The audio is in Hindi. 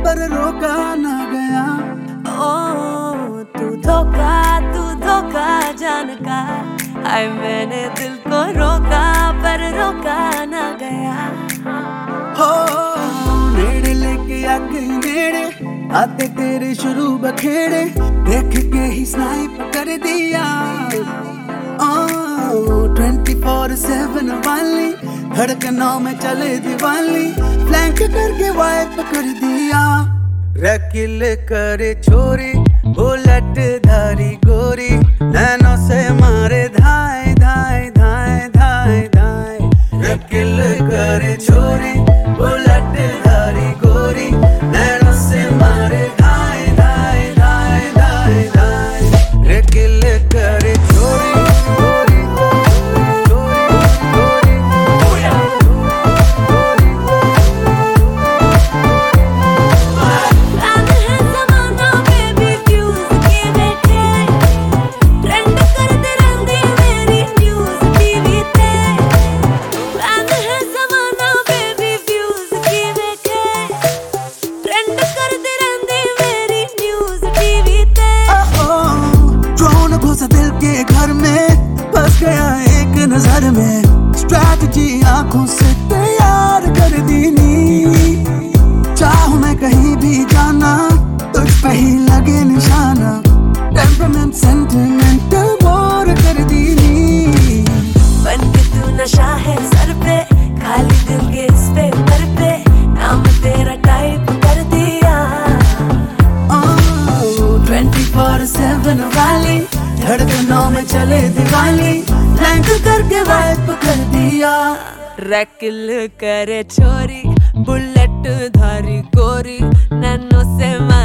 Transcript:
पर रोका ना गया। ओ तू धोखा जान का, हाय मैंने दिल को रोका पर रोका ना गया। हो नेड़े लेके आ गई नेड़े, आते तेरे शुरू बखेड़े, देख के ही स्नाइप कर दिया। 24/7 वाली धड़कनों में चले दिवाली, फ्लैंक करके वाइप कर दिया। रकिल करे छोरी बुलेट धारी गोरी, नैनों से मारे धाए धाए धाए धाए धाए। रकिल करे छोरी बुलेट धारी गोरी, नैनों से मारे धाए धाए धाए धाए धाए। रकिल करे छोरी गोरी गोरी गोरी दिल के घर में बस गया एक नजर में, स्ट्रैटेजी आंखों से तैयार कर दी नी। चाहूं मैं कहीं भी जाना, तुझ पे ही लगे निशाना, टेम्परामेंट सेंटिमेंटल बोर कर दी नी। बन के तू नशा है सर पे, खाली दिल के इस पेपर पे नाम तेरा टाइप कर दिया। 24/7 वाली धड़कनों में चले दिवाली, फ्लैंक करके वाइप कर दिया। रकिल करे छोरी बुलेट धारी गोरी, नैनो से